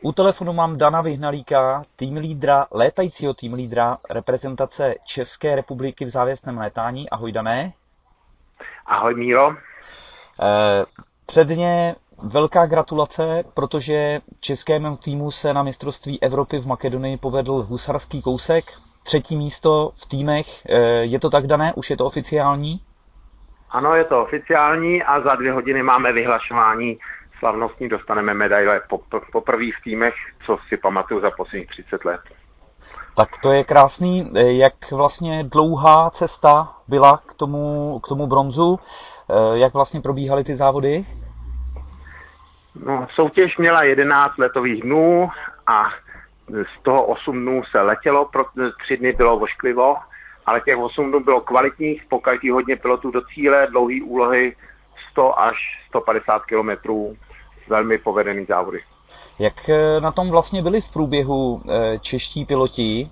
U telefonu mám Dana Vyhnalíka, létajícího tým lídra reprezentace České republiky v závěsném létání. Ahoj, Dané. Ahoj, Míro. Předně velká gratulace, protože českému týmu se na mistrovství Evropy v Makedonii povedl husarský kousek. 3. místo v týmech. Je to tak, Dané? Už je to oficiální? Ano, je to oficiální a za 2 hodiny máme vyhlašování slavnostní, dostaneme medaile poprvé v týmech, co si pamatuju za posledních 30 let. Tak to je krásný. Jak vlastně dlouhá cesta byla k tomu bronzu? Jak vlastně probíhaly ty závody? No, soutěž měla 11 letových dnů a z toho 8 dnů se letělo, 3 dny bylo ošklivo, ale těch 8 dnů bylo kvalitních, pokaždý hodně pilotů do cíle, dlouhé úlohy 100 až 150 kilometrů, velmi povedený závody. Jak na tom vlastně byli v průběhu čeští piloti?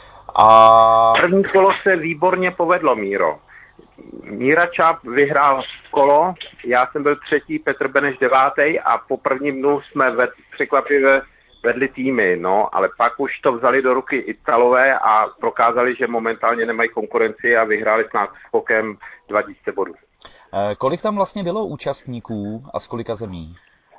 A první kolo se výborně povedlo, Míro. Míra Čáp vyhrál kolo, já jsem byl 3., Petr Beneš 9. a po prvním dnu jsme překvapivě vedli týmy, no, ale pak už to vzali do ruky Italové a prokázali, že momentálně nemají konkurenci a vyhráli s náskokem 2000 bodů. Kolik tam vlastně bylo účastníků a z kolika zemí?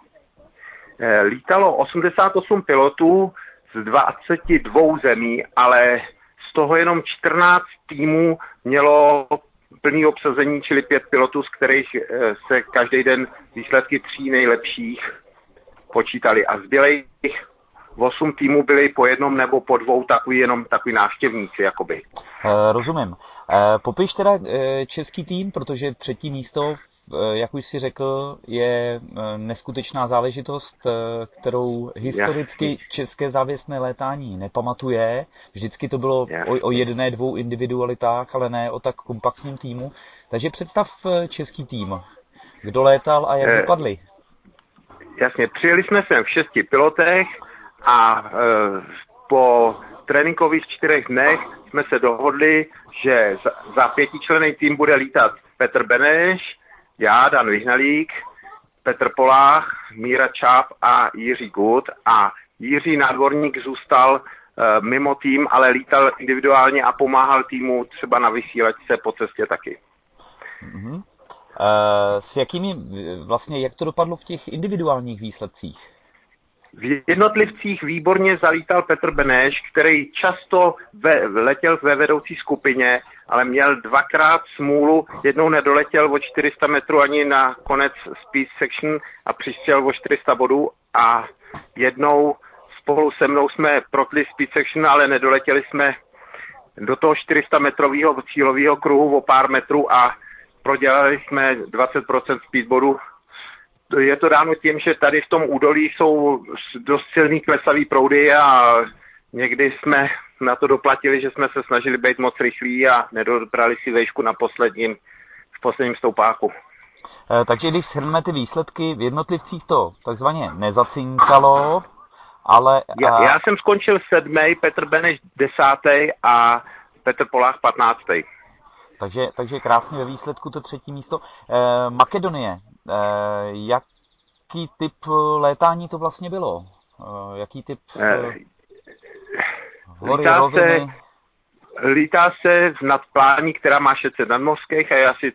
Lítalo 88 pilotů z 22 zemí, ale z toho jenom 14 týmů mělo plný obsazení, čili 5 pilotů, z kterých se každý den výsledky 3 nejlepších počítali. A zbylých 8 týmů byly po jednom nebo po 2 takový návštěvníci, jakoby. Rozumím. Popiš teda český tým, protože 3. místo, jak už si řekl, je neskutečná záležitost, kterou historicky české závěsné létání nepamatuje. Vždycky to bylo o 1-2 individualitách, ale ne o tak kompaktním týmu. Takže představ český tým. Kdo létal a jak dopadli? Jasně, přijeli jsme sem v 6 pilotech a po tréninkových 4 dnech jsme se dohodli, že za 5členný tým bude lítat Petr Beneš, já, Dan Vyhnalík, Petr Polách, Míra Čáp a Jiří Gut. A Jiří Nádvorník zůstal mimo tým, ale lítal individuálně a pomáhal týmu třeba na vysílačce po cestě taky. Mm-hmm. S jakými, vlastně, jak to dopadlo v těch individuálních výsledcích? V jednotlivcích výborně zalítal Petr Beneš, který často letěl ve vedoucí skupině, ale měl 2krát smůlu. Jednou nedoletěl o 400 metrů ani na konec speed section a přišel o 400 bodů. A jednou spolu se mnou jsme protli speed section, ale nedoletěli jsme do toho 400 metrového cílového kruhu o pár metrů a prodělali jsme 20% speed bodů. Je to dáno tím, že tady v tom údolí jsou dost silný klesavý proudy a někdy jsme na to doplatili, že jsme se snažili být moc rychlí a nedobrali si vejšku v posledním stoupáku. Takže když shrneme ty výsledky, v jednotlivcích to takzvaně nezacinkalo, ale... Já jsem skončil 7., Petr Beneš 10. a Petr Polách 15. Takže krásně ve výsledku to 3. místo. Makedonie. Jaký typ létání to vlastně bylo? Jaký typ hory, roviny? Lítá se v nadplání, která má 600 nadmořských a je asi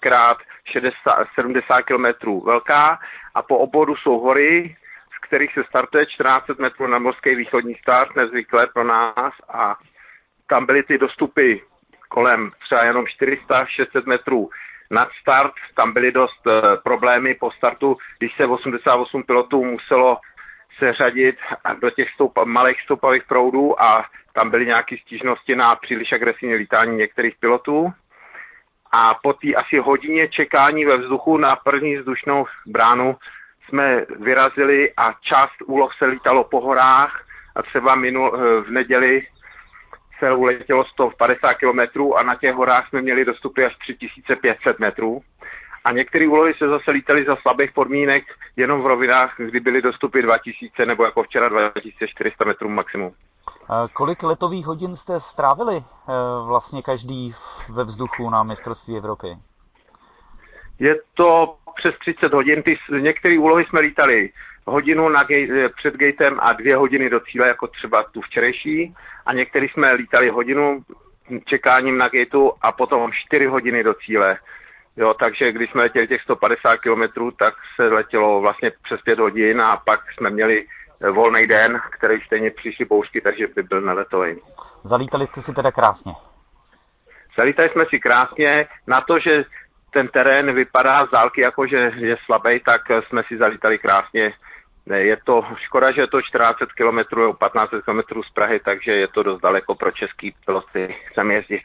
30x70 km velká. A po obodu jsou hory, z kterých se startuje 1400 metrů nadmořský východní start, nezvyklé pro nás. A tam byly ty dostupy kolem třeba jenom 400-600 metrů nad start. Tam byly dost problémy po startu, když se 88 pilotů muselo seřadit do těch malých stoupavých proudů a tam byly nějaké stížnosti na příliš agresivní lítání některých pilotů. A po té asi hodině čekání ve vzduchu na první vzdušnou bránu jsme vyrazili a část úloh se lítalo po horách a třeba v neděli se uletělo 150 kilometrů a na těch horách jsme měli dostupy až 3500 metrů. A některé úlohy se zase lítaly za slabých podmínek jenom v rovinách, kdy byly dostupy 2000 nebo jako včera 2400 metrů maximum. Kolik letových hodin jste strávili vlastně každý ve vzduchu na mistrovství Evropy? Je to přes 30 hodin. Některé úlohy jsme lítali hodinu před gatem a 2 hodiny do cíle, jako třeba tu včerejší. A někteří jsme lítali hodinu čekáním na gateu a potom 4 hodiny do cíle. Jo, takže když jsme letěli těch 150 kilometrů, tak se letělo vlastně přes 5 hodin a pak jsme měli volný den, který stejně přišly bouřky, takže by byl neletový. Zalítali jste si teda krásně? Zalítali jsme si krásně. Na to, že ten terén vypadá z dálky jako, že je slabý, tak jsme si zalítali krásně. Je to škoda, že je to 14 km, 15 km z Prahy, takže je to dost daleko pro český piloty. Chceme jezdit.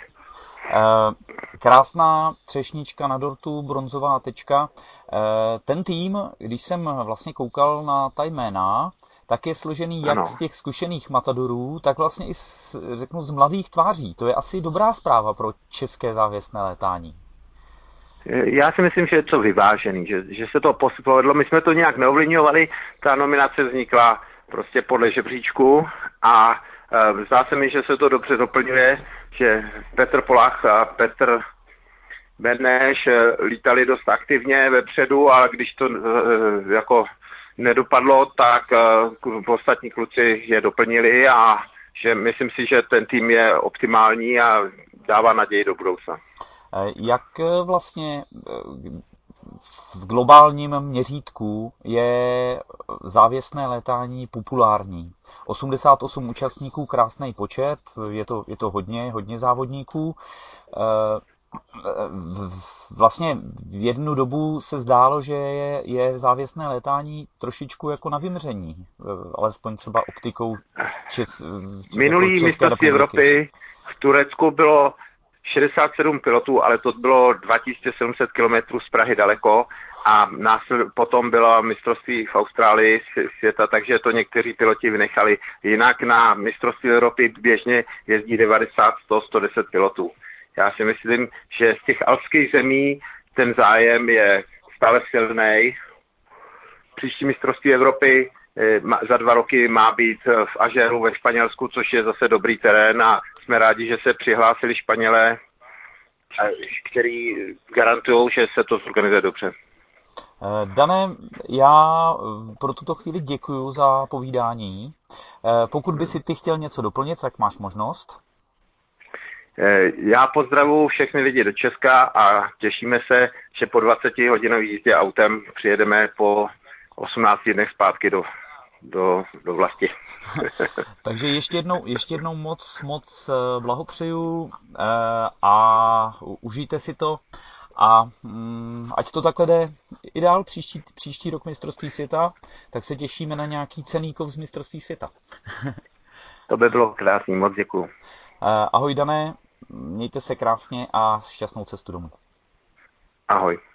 Krásná třešnička na dortu, bronzová tečka. Ten tým, když jsem vlastně koukal na ta jména, tak je složený jak z těch zkušených matadorů, tak vlastně i z mladých tváří. To je asi dobrá zpráva pro české závěsné létání. Já si myslím, že je to vyvážený, že se to povedlo. My jsme to nějak neovlivňovali, ta nominace vznikla prostě podle žebříčku a zdá se mi, že se to dobře doplňuje, že Petr Polach a Petr Beneš lítali dost aktivně vepředu, ale když to jako nedopadlo, tak ostatní kluci je doplnili a že myslím si, že ten tým je optimální a dává naději do budoucna. Jak vlastně v globálním měřítku je závěsné létání populární? 88 účastníků, krásný počet, je to hodně závodníků. Vlastně v jednu dobu se zdálo, že je závěsné létání trošičku jako na vymření, alespoň třeba optikou Minulý mistrovství Evropy v Turecku bylo 67 pilotů, ale to bylo 2700 km z Prahy daleko a potom bylo mistrovství v Austrálii světa, takže to někteří piloti vynechali. Jinak na mistrovství Evropy běžně jezdí 90, 100, 110 pilotů. Já si myslím, že z těch alpských zemí ten zájem je stále silný. Příští mistrovství Evropy za 2 roky má být v Ažéru ve Španělsku, což je zase dobrý terén a jsme rádi, že se přihlásili Španělé, který garantují, že se to zorganizuje dobře. Dané, já pro tuto chvíli děkuji za povídání. Pokud by si ty chtěl něco doplnit, tak máš možnost. Já pozdravuji všechny lidi do Česka a těšíme se, že po 20 hodinové jízdě autem přijedeme po 18 dnech zpátky do vlasti. Takže ještě jednou moc blahopřeju a užijte si to a ať to takhle jde i dál příští rok mistrovství světa, tak se těšíme na nějaký cenný kov z mistrovství světa. To by bylo krásný, moc děkuju. Ahoj Dané, mějte se krásně a šťastnou cestu domů. Ahoj.